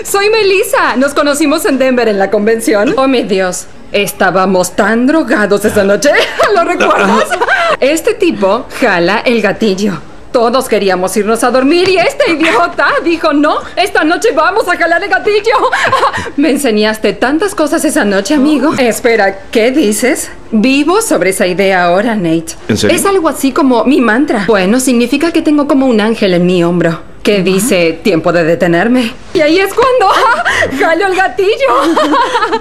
Soy Melissa. Nos conocimos en Denver en la convención. Oh, mi Dios. Estábamos tan drogados esa noche. ¿Lo recuerdas? Este tipo jala el gatillo. Todos queríamos irnos a dormir y este idiota dijo, no, esta noche vamos a jalar el gatillo. Me enseñaste tantas cosas esa noche, amigo. Espera, ¿qué dices? Vivo sobre esa idea ahora, Nate. ¿En serio? Es algo así como mi mantra. Bueno, significa que tengo como un ángel en mi hombro que dice, tiempo de detenerme. Y ahí es cuando jalo el gatillo.